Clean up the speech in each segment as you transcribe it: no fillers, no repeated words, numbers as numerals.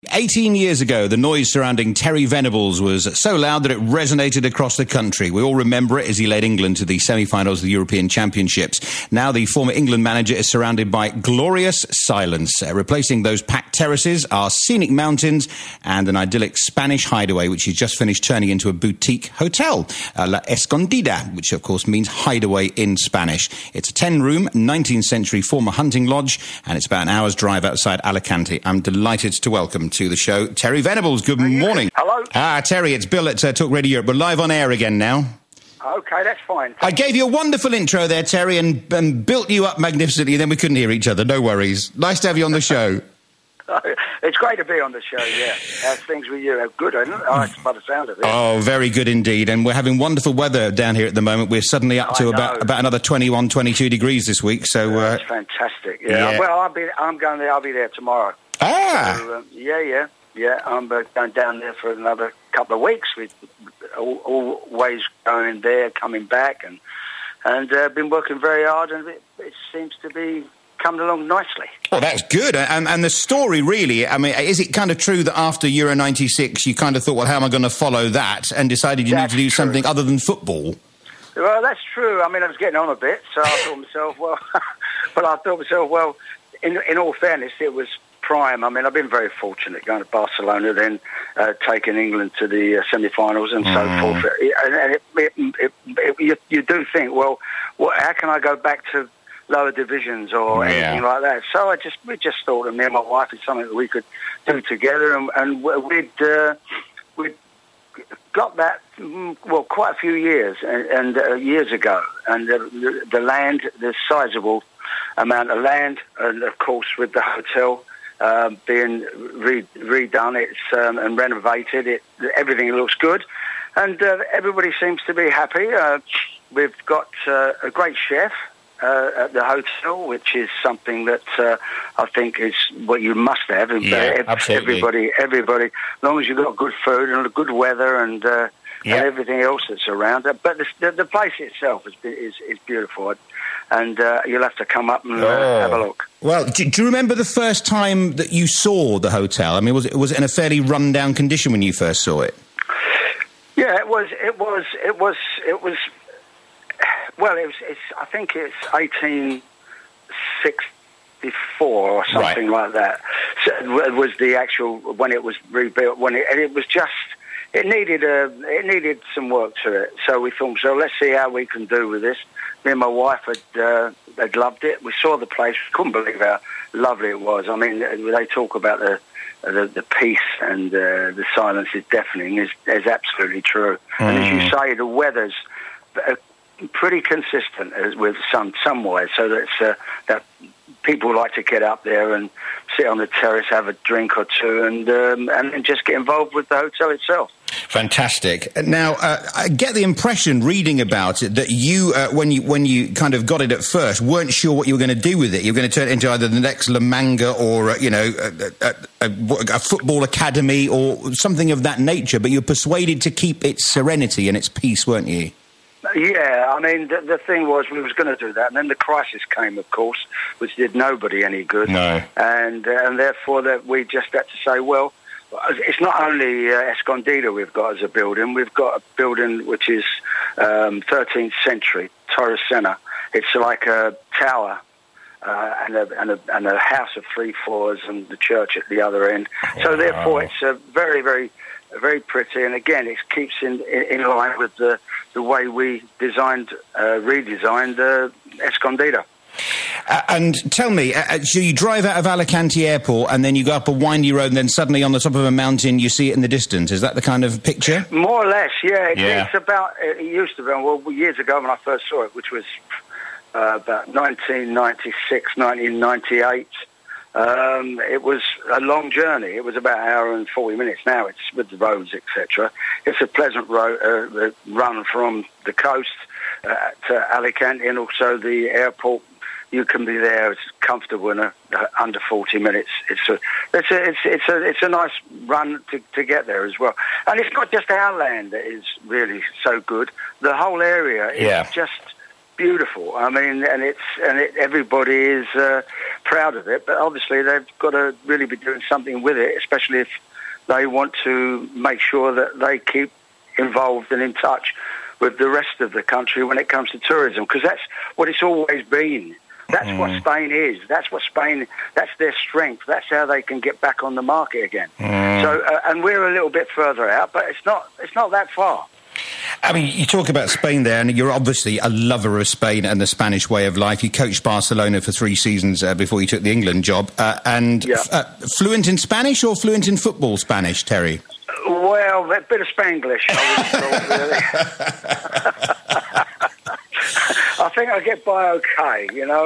18 years ago, the noise surrounding Terry Venables was so loud that it resonated across the country. We all remember it as he led England to the semi-finals of the European Championships. Now the former England manager is surrounded by glorious silence. Replacing those packed terraces are scenic mountains and an idyllic Spanish hideaway, which he's just finished turning into a boutique hotel, La Escondida, which of course means hideaway in Spanish. It's a 10-room, 19th century former hunting lodge, and it's about an hour's drive outside Alicante. I'm delighted to welcome to the show Terry Venables. Good morning. Hello. Terry, it's Bill at Talk Radio Europe. We're live on air again now. Okay, that's fine. I gave you a wonderful intro there, Terry, and built you up magnificently, and then we couldn't hear each other. No worries. Nice to have you on the show. It's great to be on the show, yeah. How's things with you? Good, isn't it? By the sound of it. Oh, very good indeed. And we're having wonderful weather down here at the moment. We're suddenly up to about another 21, 22 degrees this week. So that's fantastic. Yeah. Well, I'm going there. I'll be there tomorrow. So, yeah. I'm going down there for another couple of weeks. We've always going there, coming back, and been working very hard, and it seems to be coming along nicely. Well, that's good. And the story, really, I mean, is it kind of true that after Euro 96 you kind of thought, well, how am I going to follow that, and decided you need to do something other than football? Well, that's true. I mean, I was getting on a bit, so I thought to myself, in all fairness, it was prime. I mean, I've been very fortunate going to Barcelona, then taking England to the semi-finals and so forth. And you do think, well, how can I go back to lower divisions or anything like that? So we just thought, and me and my wife, it's something that we could do together, and we'd got that quite a few years and years ago, and the land, the sizable amount of land, and of course with the hotel being redone, and renovated. Everything looks good, and everybody seems to be happy. We've got a great chef at the hotel, which is something that I think is what you must have. Absolutely. Everybody, as long as you've got good food and good weather and everything else that's around it. But the place itself is beautiful. And you'll have to come up and have a look. Well, do you remember the first time that you saw the hotel? I mean, was it in a fairly run-down condition when you first saw it? Yeah, it was. Well, I think it's 1864 or something like that. So it was the actual when it was rebuilt. It needed some work to it. So we thought, let's see how we can do with this. Me and my wife had loved it. We saw the place, couldn't believe how lovely it was. I mean, they talk about the peace and the silence is deafening. Is absolutely true. And as you say, the weather's pretty consistent with some way, so that people like to get up there and sit on the terrace, have a drink or two, and just get involved with the hotel itself. Fantastic. Now, I get the impression, reading about it, that you, when you kind of got it at first, weren't sure what you were going to do with it. You were going to turn it into either the next La Manga or, a football academy or something of that nature, but you were persuaded to keep its serenity and its peace, weren't you? Yeah, I mean, the thing was we was going to do that, and then the crisis came, of course, which did nobody any good. No. And therefore that we just had to say, well, it's not only Escondida we've got as a building. We've got a building which is 13th century, Torresena. It's like a tower and a house of 3 floors and the church at the other end. So therefore it's very, very, very pretty. And again, it keeps in line with the way we redesigned Escondida. And tell me, so you drive out of Alicante Airport and then you go up a windy road and then suddenly on the top of a mountain you see it in the distance. Is that the kind of picture? More or less, yeah. It used to be, years ago when I first saw it, which was about 1996, 1998. It was a long journey. It was about an hour and 40 minutes. Now it's with the roads, etc. It's a pleasant run from the coast to Alicante, and also the airport. You can be there. It's comfortable in under 40 minutes. It's a nice run to get there as well. And it's not just our land that is really so good. The whole area is just beautiful. I mean, everybody is proud of it, but obviously they've got to really be doing something with it, especially if they want to make sure that they keep involved and in touch with the rest of the country when it comes to tourism, because that's what it's always been. That's what Spain is. That's their strength. That's how they can get back on the market again. So, and we're a little bit further out, but it's not that far. I mean, you talk about Spain there, and you're obviously a lover of Spain and the Spanish way of life. You coached Barcelona for 3 seasons before you took the England job. Fluent in Spanish or fluent in football Spanish, Terry? Well, a bit of Spanglish, I would have thought, really. I think I get by okay,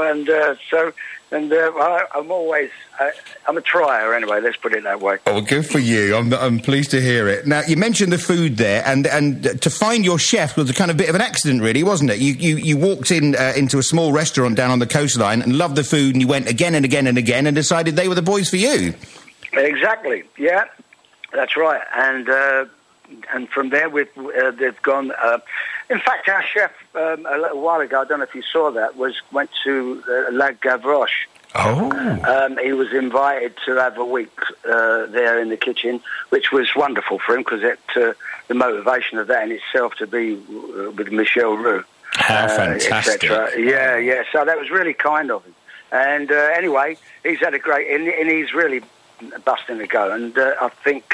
I'm always... I'm a trier anyway, let's put it that way. Oh, good for you. I'm pleased to hear it. Now, you mentioned the food there, and to find your chef was a kind of bit of an accident, really, wasn't it? You walked into a small restaurant down on the coastline and loved the food, and you went again and again and again and decided they were the boys for you. Exactly, yeah, that's right. And from there, they've gone... in fact, our chef, a little while ago, I don't know if you saw that, went to La Gavroche. Oh. He was invited to have a week there in the kitchen, which was wonderful for him, because the motivation of that in itself to be with Michel Roux. How fantastic. Yeah. So that was really kind of him. And anyway, he's had a great... And he's really busting a go. And I think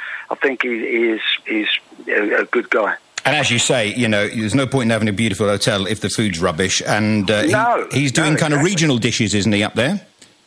he's a good guy. And as you say, there's no point in having a beautiful hotel if the food's rubbish. And he's doing kind of regional dishes, isn't he, up there?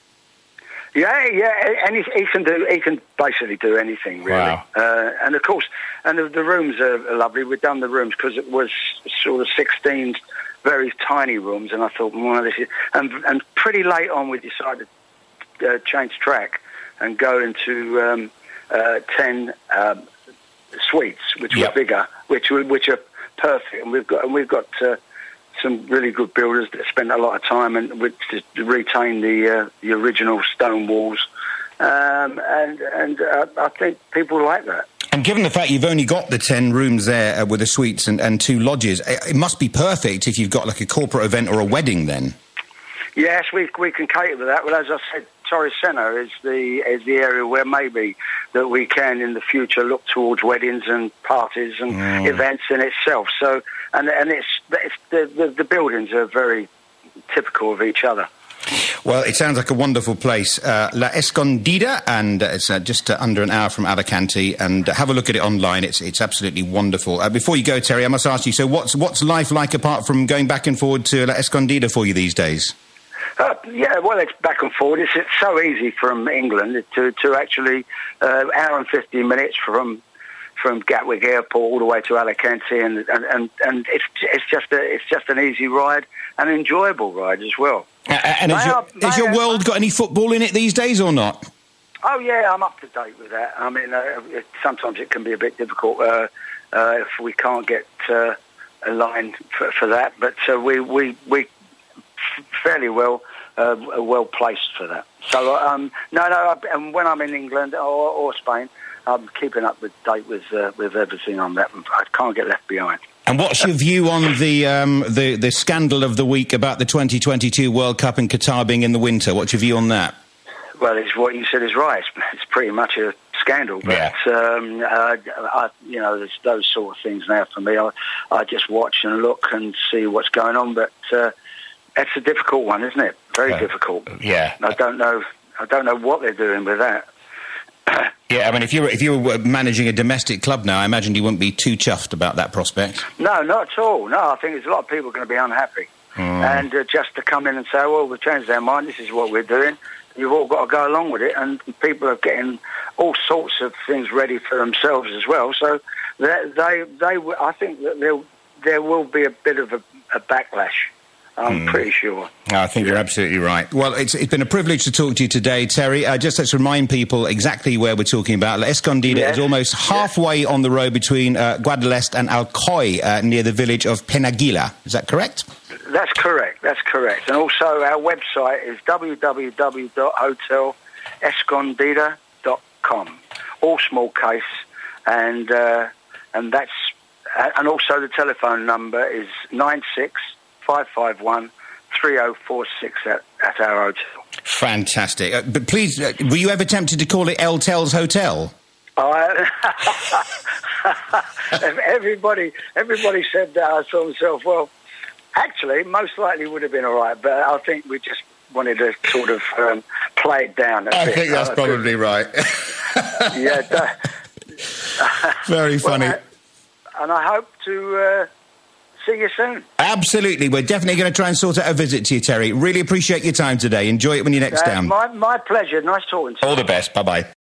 Yeah, and he can basically do anything, really. Wow. And of course, the rooms are lovely. We've done the rooms because it was sort of 16 very tiny rooms, and I thought, this is... And pretty late on, we decided to change track and go into 10 suites, which were bigger, which are perfect, and we've got some really good builders that spend a lot of time and to retain the original stone walls, and I think people like that. And given the fact you've only got the 10 rooms there with the suites and 2 lodges, it must be perfect if you've got like a corporate event or a wedding then. Yes, we can cater to that. Well, as I said, Torres Centre is the area where maybe that we can in the future look towards weddings and parties and events in itself. So, and it's the buildings are very typical of each other. Well, it sounds like a wonderful place, La Escondida, and it's just under an hour from Alicante. And have a look at it online; it's absolutely wonderful. Before you go, Terry, I must ask you: so, what's life like apart from going back and forward to La Escondida for you these days? Yeah, well, it's back and forward. It's so easy from England to actually hour and 15 minutes from Gatwick Airport all the way to Alicante, and it's just an easy ride, an enjoyable ride as well. And has your world got any football in it these days or not? Oh yeah, I'm up to date with that. I mean, sometimes it can be a bit difficult if we can't get a line for that, but we fairly well placed for that. So and when I'm in England or Spain, I'm keeping up with date with everything on that. I can't get left behind. And what's your view on the scandal of the week about the 2022 World Cup in Qatar being in the winter? What's your view on that? Well, it's what you said is right. It's pretty much a scandal, but there's those sort of things now for me. I just watch and look and see what's going on, but it's a difficult one, isn't it? Very difficult. Yeah. I don't know what they're doing with that. Yeah, I mean, if you were managing a domestic club now, I imagine you wouldn't be too chuffed about that prospect. No, not at all. No, I think there's a lot of people going to be unhappy. And just to come in and say, well, we've changed our mind, this is what we're doing, you've all got to go along with it, and people are getting all sorts of things ready for themselves as well. So I think that there will be a bit of a backlash. I'm pretty sure. I think you're absolutely right. Well, it's been a privilege to talk to you today, Terry. Just let's remind people exactly where we're talking about. La Escondida is almost halfway on the road between Guadalest and Alcoy, near the village of Penàguila. Is that correct? That's correct. And also our website is www.hotelescondida.com. All small case, and that's and also the telephone number is 96 551 3046 at our hotel. Fantastic. But please, were you ever tempted to call it El Tel's Hotel? Everybody said that. I thought to myself, well, actually, most likely would have been all right, but I think we just wanted to sort of play it down a bit. I think that's probably right. Yeah. Very funny. Well, and I hope to see you soon. Absolutely. We're definitely going to try and sort out a visit to you, Terry. Really appreciate your time today. Enjoy it when you're next down. My pleasure. Nice talking to you. All the best. Bye-bye.